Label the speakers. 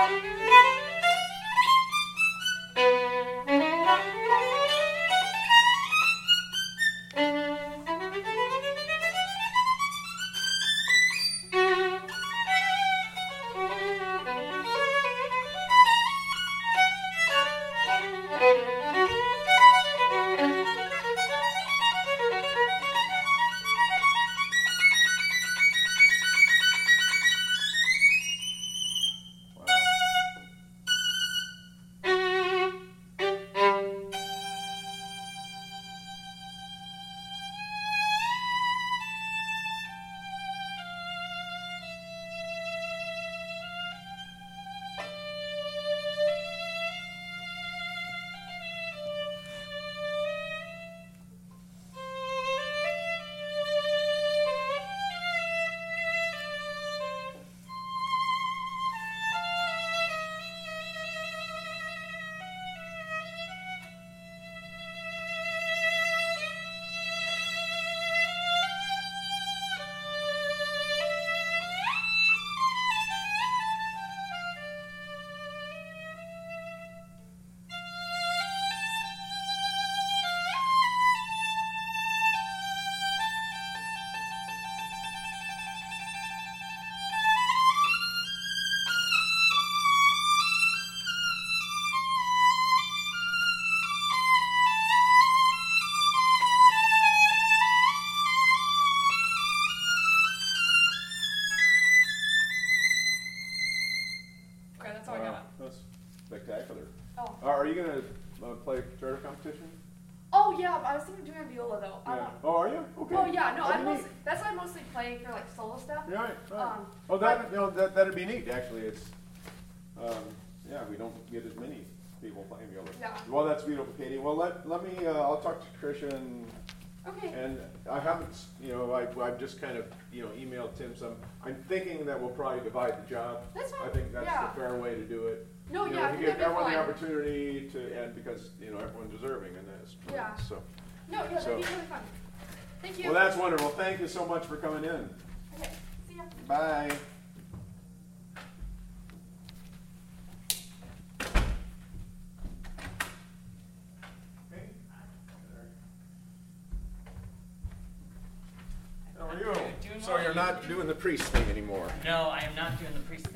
Speaker 1: That's all I got.
Speaker 2: That's spectacular.
Speaker 1: Oh.
Speaker 2: Are you going to play charter competition?
Speaker 1: Oh yeah, I was thinking of doing a viola though.
Speaker 2: Yeah. Oh, are you? Okay.
Speaker 1: Oh yeah, no,
Speaker 2: That'd be neat.
Speaker 1: that's what I mostly play for like solo stuff.
Speaker 2: Right.
Speaker 1: But
Speaker 2: That'd be neat. Actually, it's yeah, we don't get as many people playing viola.
Speaker 1: Yeah.
Speaker 2: Well, that's beautiful, Katie. Well, let me. I'll talk to Tricia
Speaker 1: Okay.
Speaker 2: and I haven't. I've just kind of emailed Tim some. I'm thinking that we'll probably divide the job.
Speaker 1: That's fine.
Speaker 2: I think that's
Speaker 1: Yeah.
Speaker 2: the fair way to do it.
Speaker 1: No, yeah, I
Speaker 2: if
Speaker 1: think
Speaker 2: you give
Speaker 1: that'd be
Speaker 2: everyone the
Speaker 1: fine.
Speaker 2: opportunity to, and because everyone's deserving, and that's
Speaker 1: Yeah.
Speaker 2: so.
Speaker 1: No, yeah,
Speaker 2: So-
Speaker 1: that'd be really fun. Thank you.
Speaker 2: Well, that's wonderful. Thank you so much for coming in.
Speaker 1: Okay. See ya.
Speaker 2: Bye. How are you?
Speaker 3: Doing
Speaker 2: So
Speaker 3: well.
Speaker 2: you're not doing the priest thing anymore.
Speaker 3: No, I am not doing the priest thing.